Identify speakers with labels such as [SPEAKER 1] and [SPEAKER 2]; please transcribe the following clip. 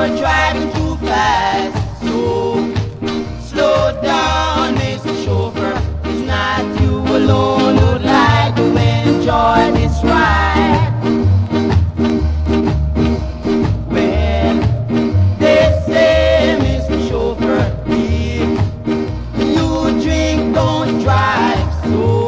[SPEAKER 1] you're driving too fast. So slow down, Mr. Chauffeur. It's not you alone who'd like to enjoy this ride. Well, they say, Mr. Chauffeur, if you drink, don't drive. So